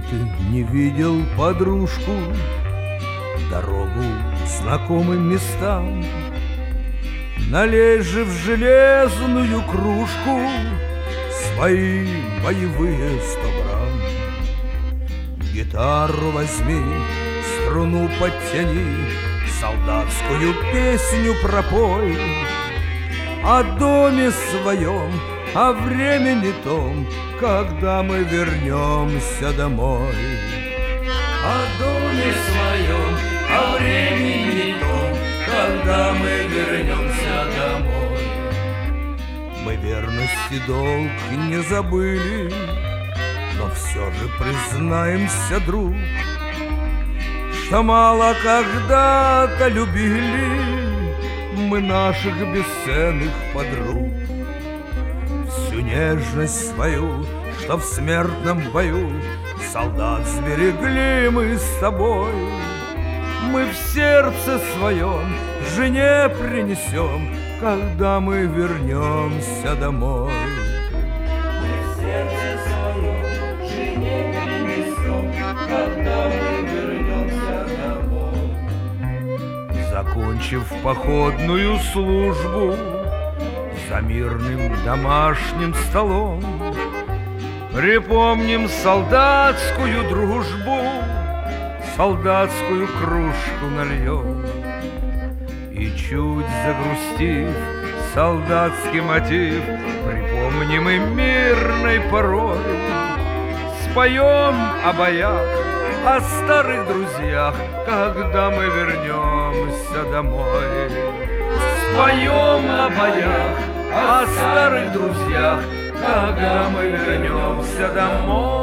ты не видел подружку, дорогу к знакомым местам, налей же в железную кружку свои боевые 100 грамм. Гитару возьми, струну подтяни, солдатскую песню пропой о доме своем, о времени том, когда мы вернемся домой. О доме своем, о времени том, когда мы вернемся домой. Мы верности долг не забыли, но все же признаемся, друг, что мало когда-то любили мы наших бесценных подруг. Всю нежность свою, что в смертном бою солдат сберегли мы с тобой, мы в сердце своем жене принесем, когда мы вернемся домой. Мы в сердце своем жене принесем, когда мы вернемся домой. Закончив походную службу за мирным домашним столом, припомним солдатскую дружбу, солдатскую кружку нальем. И чуть загрустив солдатский мотив, припомним и мирной порой споем о боях, о старых друзьях, когда мы вернемся домой. Споем о боях, о старых друзьях, когда мы вернемся домой.